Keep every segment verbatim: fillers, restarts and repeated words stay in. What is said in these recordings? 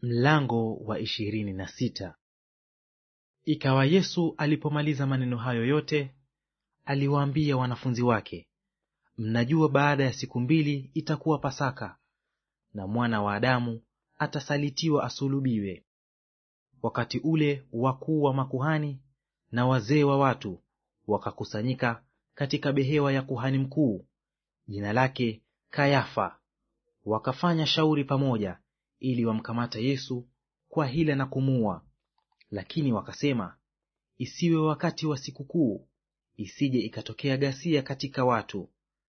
Mlango wa ishirini na sita. Ikawa Yesu alipomaliza maneno hayo yote, aliwaambia wanafunzi wake, mnajua baada ya siku mbili itakuwa Pasaka, na mwana wa Adamu atasalitiwa asulubiwe. Wakati ule wakuu wa makuhani na wazee wa watu wakakusanyika katika behewa ya kuhani mkuu, jina lake Kayafa. Wakafanya shauri pamoja ili wamkamata Yesu kwa hila na kumuua. Lakini wakasema, isiwe wakati wa sikukuu, isije ikatokea ghasia katika watu.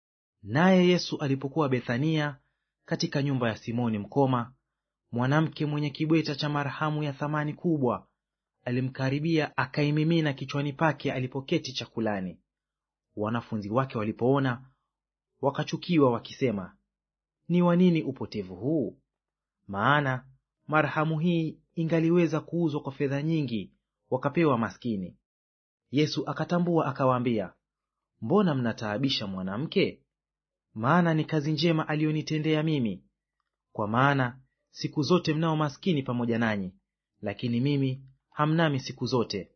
Naye Yesu alipokuwa Bethania katika nyumba ya Simoni mkoma, mwanamke mwenye kibweta cha marhamu ya thamani kubwa alimkaribia, akaimimina kichwani pake alipoketi chakulani. Wanafunzi wake walipoona, wakachukiwa wakisema, ni wa nini upotevu huu? Maana marhamu hii ingaliweza kuuzwa kwa fedha nyingi, wakapewa maskini. Yesu akatambua akawaambia, mbona mnataabisha mwanamke? Maana ni kazi njema aliyonitendea mimi. Kwa maana siku zote mnao maskini pamoja nanyi, lakini mimi hamnami siku zote.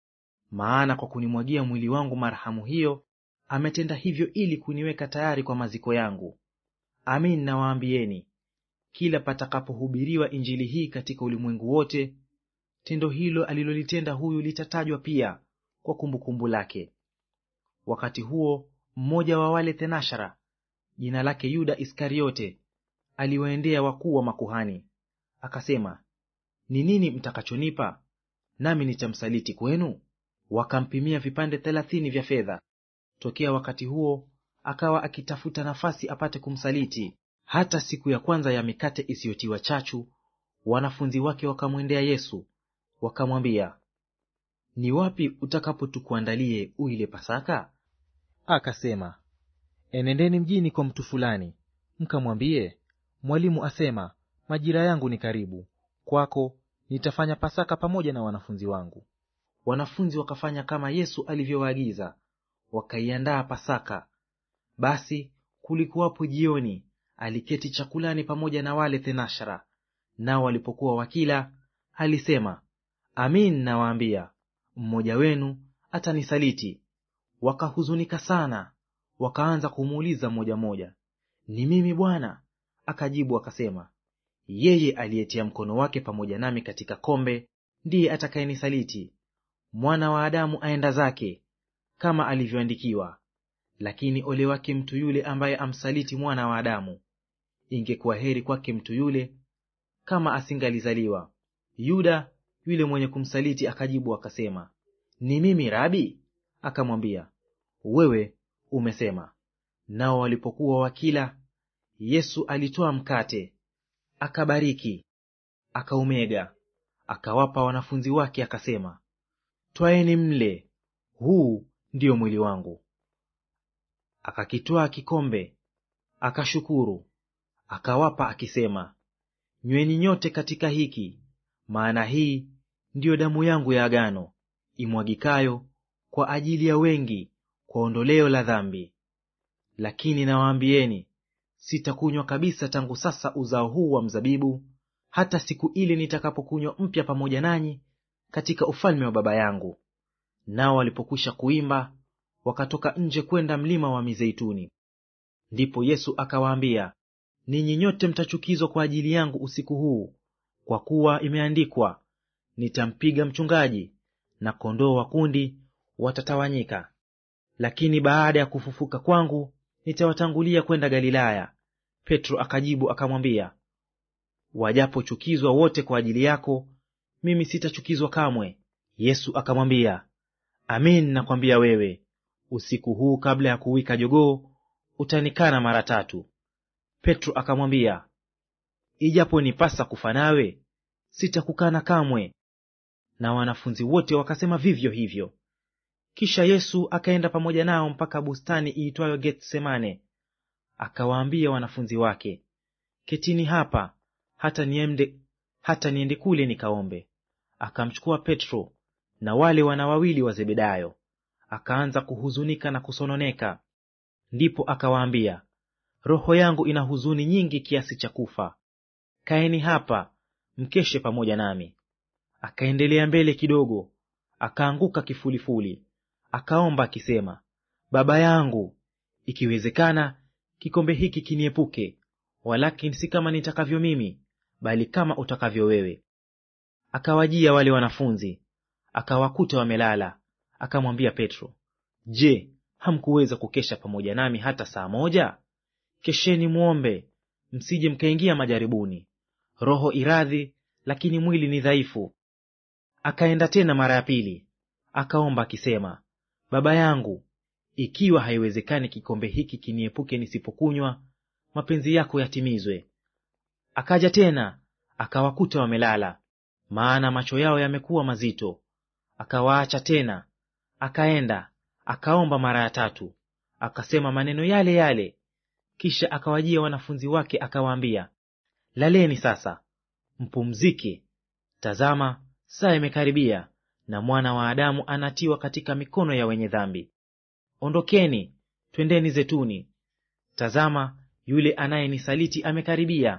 Maana kwa kunimwagia mwili wangu marhamu hiyo, ametenda hivyo ili kuniweka tayari kwa maziko yangu. Amin nawaambieni, kila patakapohubiriwa injili hii katika ulimwengu wote, tendo hilo alilolitenda huyu litatajwa pia kwa kumbukumbu lake. Wakati huo mmoja wa wale thenashara, jina lake Yuda Iskariote, aliwaendea wakuu wa makuhani, akasema, ni nini mtakachonipa nami nitamsaliti kwenu? Wakampimia vipande thelathini vya fedha. Tokea wakati huo akawa akitafuta nafasi apate kumsaliti. Hata siku ya kwanza ya mikate isiyotiwa chachu, wanafunzi wake wakamwendea Yesu, wakamwambia, ni wapi utakapo tukuandalie uile Pasaka? Akasema, enendeni mjini kwa mtu fulani, mkamwambie, mwalimu asema, majira yangu ni karibu, kwako nitafanya Pasaka pamoja na wanafunzi wangu. Wanafunzi wakafanya kama Yesu alivyowaagiza, wakaiandaa Pasaka. Basi kulikuwapo jioni, aliketi chakulani pamoja na wale thenashara. Nao walipokuwa wakila, alisema, amin nawaambia, mmoja wenu atanisaliti. Wakahuzunika sana, wakaanza kumuuliza mmoja mmoja, ni mimi Bwana? Akajibu akasema, yeye aliyetia mkono wake pamoja nami katika kombe ndiye atakayenisaliti. Mwana wa Adamu aenda zake kama alivyoandikiwa, lakini ole wake mtu yule ambaye amsaliti mwana wa Adamu. Ingekuwa heri kwake mtu yule kama asingalizaliwa. Yuda yule mwenye kumsaliti akajibu akasema, ni mimi Rabi? Akamwambia, wewe umesema. Nao walipokuwa wakila, Yesu alitoa mkate, akabariki, akaumega, akawapa wanafunzi wake, akasema, twaeni mle, huu ndiyo mwili wangu. Akakitwaa kikombe, akashukuru, akawapa akisema, nyweni nyote katika hiki, maana hii ndiyo damu yangu ya agano, imwagikayo kwa ajili ya wengi kwa ondoleo la dhambi. Lakini nawaambieni, sitakunywa kabisa tangu sasa uzao huu wa mzabibu, hata siku ile nitakapokunywa mpya pamoja nanyi katika ufalme wa Baba yangu. Nao walipokwisha kuimba, wakatoka nje kwenda mlima wa Mizeituni. Ndipo Yesu akawaambia, ninyi nyote mtachukizwa kwa ajili yangu usiku huu, kwa kuwa imeandikwa, nitampiga mchungaji, na kondoo wa kundi watatawanyika. Lakini baada ya kufufuka kwangu, nitawatangulia kwenda Galilaya. Petro akajibu akamwambia, wajapochukizwa wote kwa ajili yako, mimi sitachukizwa kamwe. Yesu akamwambia, amin nakwambia wewe, usiku huu kabla ya kuwika jogoo utanikana mara tatu. Petro akamwambia, ijapo nipasa kufa nawe, sitakukana kamwe. Na wanafunzi wote wakasema vivyo hivyo. Kisha Yesu akaenda pamoja nao mpaka bustani iitwayo Getsemane. Akawaambia wanafunzi wake, ketini hapa hata niende, hata niende kule nikaombe. Akamchukua Petro na wale wana wawili wa Zebedayo, akaanza kuhuzunika na kusononeka. Ndipo akawaambia, roho yangu ina huzuni nyingi kiasi cha kufa. Kaeni hapa mkeshe pamoja nami. Akaendelea mbele kidogo, akaanguka kifulifuli, akaomba akisema, Baba yangu, ikiwezekana kikombe hiki kiniepuke, walakini si kama nitakavyo mimi, bali kama utakavyo wewe. Akawajia wale wanafunzi, akawakuta wamelala. Akamwambia Petro, Je, hamkuweza kukesha pamoja nami hata saa moja? Kesheni muombe, msije mkaingia majaribuni. Roho iradhi, lakini mwili ni dhaifu. Akaenda tena mara ya pili, akaomba akisema, Baba yangu, ikiwa haiwezekani kikombe hiki kiniepuke nisipokunywa, mapenzi yako yatimizwe. Akaja tena, akawakuta wamelala, maana macho yao yamekuwa mazito. Akawaacha tena, akaenda, akaomba mara ya tatu, akasema maneno yale yale. Kisha akawajia wanafunzi wake, akawaambia, Laleni sasa, mpumzike. Tazama, saa imekaribia, na mwana wa Adamu anatiwa katika mikono ya wenye dhambi. Ondokeni, twendeni zetuni. Tazama, yule anayenisaliti amekaribia.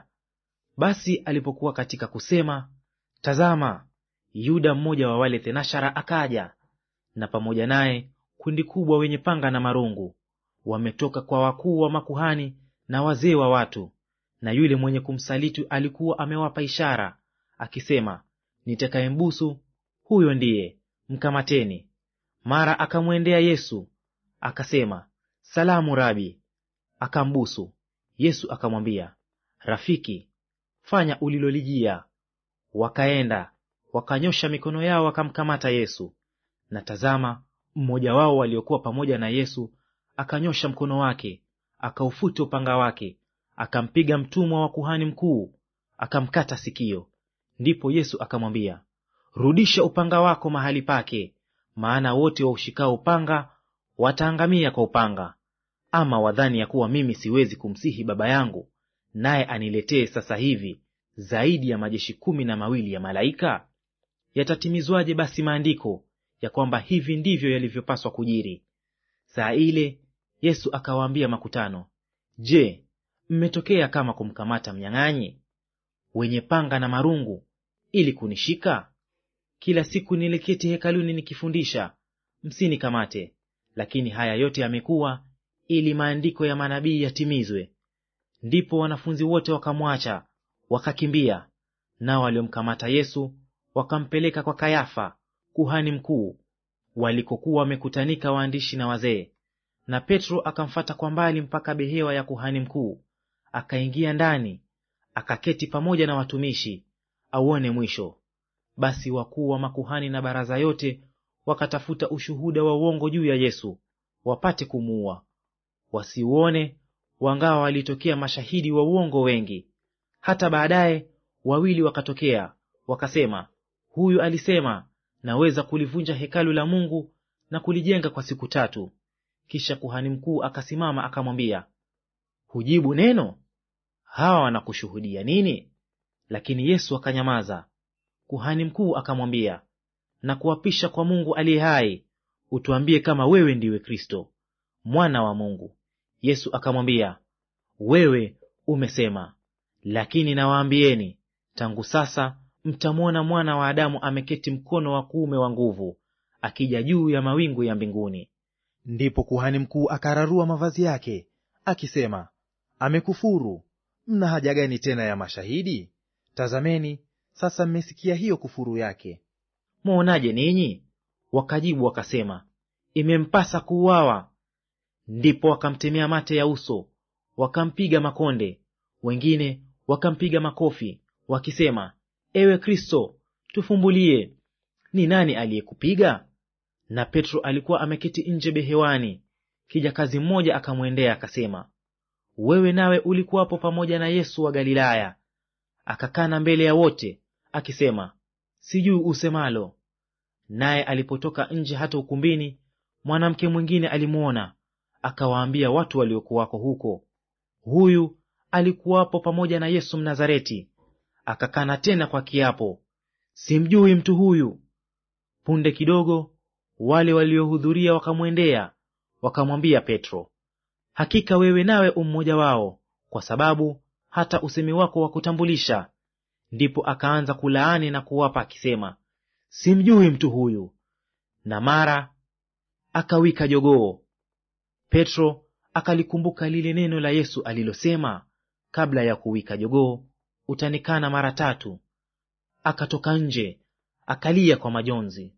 Basi alipokuwa katika kusema, tazama, Yuda mmoja wa wale thenashara akaja, na pamoja naye kundi kubwa wenye panga na marungu, wametoka kwa wakuu wa makuhani na wazee wa watu. Na yule mwenye kumsaliti alikuwa amewapa ishara, akisema, nitakayembusu huyo ndiye, mkamateni. Mara akamwendea Yesu, akasema, Salamu Rabi, akambusu. Yesu akamwambia, Rafiki, fanya ulilolijia. Wakaenda, wakanyosha mikono yao, wakamkamata Yesu. Na tazama, mmoja wao waliokuwa pamoja na Yesu akanyosha mkono wake, akaufuta upanga wake, akampiga mtumwa wa kuhani mkuu, akamkata sikio. Ndipo Yesu akamwambia, Rudisha upanga wako mahali pake, maana wote waushikao upanga wataangamia kwa upanga. Ama wadhani ya kuwa mimi siwezi kumsihi Baba yangu, naye aniletee sasa hivi zaidi ya majeshi kumi na mawili ya malaika? Yatatimizwaje basi maandiko ya kwamba hivi ndivyo yalivyopaswa kujiri? Saa ile Yesu akawaambia makutano, Je, mmetokea kama kumkamata mnyang'anyi wenye panga na marungu ili kunishika? Kila siku niliketi hekaluni nikifundisha, msinikamate. Lakini haya yote yamekuwa ili maandiko ya manabii yatimizwe. Ndipo wanafunzi wote wakamwacha, wakakimbia. Nao waliomkamata Yesu wakampeleka kwa Kayafa kuhani mkuu, walikokuwa wamekutanika waandishi na wazee. Na Petro akamfata kwa mbali mpaka behewa ya kuhani mkuu, akaingia ndani, akaketi pamoja na watumishi, auone mwisho. Basi wakuu wa makuhani na baraza yote wakatafuta ushuhuda wa uongo juu ya Yesu, wapate kumuua, wasiuone, wangawa walitokea mashahidi wa uongo wengi. Hata baadaye wawili wakatokea, wakasema, Huyu alisema, naweza kulivunja hekalu la Mungu na kulijenga kwa siku tatu. Kisha kuhani mkuu akasimama akamwambia, Hujibu neno? Hawa wanakushuhudia nini? Lakini Yesu akanyamaza. Kuhani mkuu akamwambia, Na kuapisha kwa Mungu aliye hai, utuambie kama wewe ndiwe Kristo, mwana wa Mungu. Yesu akamwambia, Wewe umesema. Lakini nawaambieni, tangu sasa mtamwona Mwana wa Adamu ameketi mkono wa kuume wa nguvu, akija juu ya mawingu ya mbinguni. Ndipo kuhani mkuu akararua mavazi yake, akisema, Amekufuru! Mna haja gani tena ya mashahidi? Tazameni, sasa mmesikia hiyo kufuru yake. Mwaonaje ninyi? Wakajibu wakasema, Imempasa kuuawa. Ndipo wakamtemea mate ya uso, wakampiga makonde, wengine wakampiga makofi, wakisema, Ewe Kristo, tufumbulie, ni nani aliyekupiga? Na Petro alikuwa ameketi nje behewani. Kijakazi mmoja akamwendea akasema, Wewe nawe ulikuwapo pamoja na Yesu wa Galilaya. Akakana mbele ya wote akisema, Sijui usemalo. Naye alipotoka nje hata ukumbini, mwanamke mwingine alimuona, akawaambia watu waliokuwako huko, Huyu alikuwapo pamoja na Yesu Mnazareti. Akakana tena kwa kiapo, Simjui mtu huyu. Punde kidogo wale waliohudhuria wakamwendea, wakamwambia Petro, Hakika wewe nawe ummoja wao, kwa sababu hata usemi wako wa kutambulisha. Ndipo akaanza kulaani na kuwapa akisema, simjui mtu huyu. Na mara akawika jogoo. Petro akalikumbuka lile neno la Yesu alilosema, kabla ya kuwika jogoo utanikana mara tatu. Akatoka nje akalia kwa majonzi.